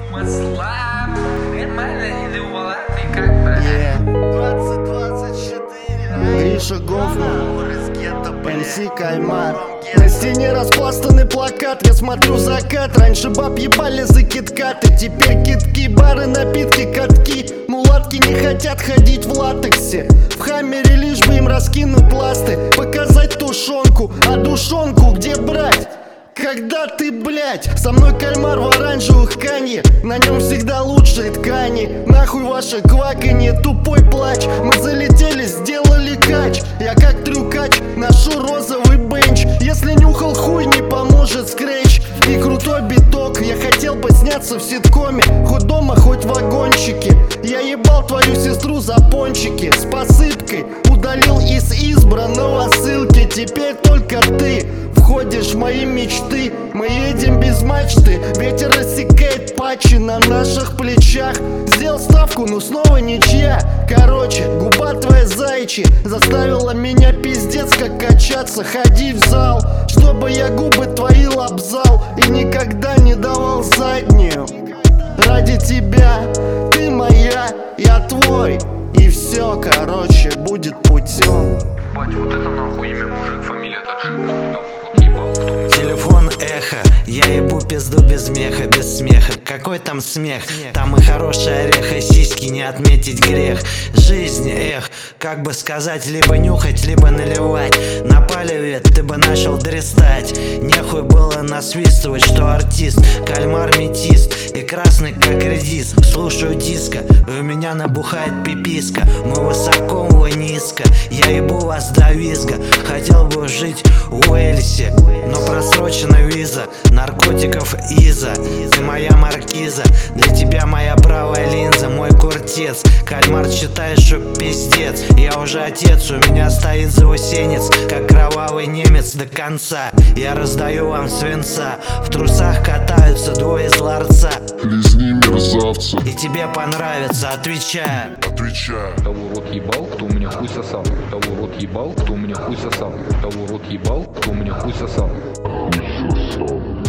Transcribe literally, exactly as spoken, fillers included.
Маслам, нормально, или у Валаты, как, брат? двадцать двадцать четыре Гриша Гофман, эм си Кальмар. На стене распластанный плакат, я смотрю закат. Раньше баб ебали за киткаты, теперь китки, бары, напитки, катки. Мулатки не хотят ходить в латексе, в хаммере лишь бы им раскинуть ласты, показать тушенку, а душонку где брать? Когда ты, блядь, со мной кальмар в оранжевых канье, на нем всегда лучшие ткани. Нахуй ваше кваканье, тупой плач. Мы залетели, сделали кач. Я как трюкач, ношу розовый бенч. Если нюхал хуй, не поможет скретч и крутой биток. Я хотел бы сняться в ситкоме, хоть дома, хоть в вагончике. Я ебал твою сестру за пончики с посыпкой, удалил из избранного ссылки. Теперь только ты входишь в мои мечты. Мы едем без мачты, ветер рассекает патчи на наших плечах. Сделал ставку, но снова ничья. Короче, губа твоя зайчи заставила меня пиздец как качаться. Ходи в зал, чтобы я губы твои лобзал и никогда не давал заднюю. Ради тебя, ты моя, я твой, и все, короче, будет путем. Бать, вот это нахуй имя, мужик, фамилия таджик. Телефон эхо, я ебу пизду без меха, без смеха. Какой там смех? Там и хороший орех, и сиськи не отметить грех. Жизнь, эх, как бы сказать, либо нюхать, либо наливать. На палеве ты бы начал дрестать. Нехуй было насвистывать, что артист, кальмар метист и красный как редис. Слушаю диско, у меня набухает пиписка. Мы высоко, вы низко, я ебу вас до визга. Хотел бы жить в Уэльсе, но просрочена виза. Наркотиков иза, ты моя маркиза. Для тебя моя правая линза, мой куртец. Кальмар читаешь, что пиздец. Я уже отец, у меня стоит заусенец, как кровавый немец до конца. Я раздаю вам свинца, в трусах катаются двое из ларца. Лизни, мерзавца. И тебе понравится, отвечаю. Отвечаю. Того рот ебал, кто у меня хуй сосал. Того рот ебал, кто у меня хуй сосал. Того рот ебал, кто у меня хуй сосал. Хуй сосал.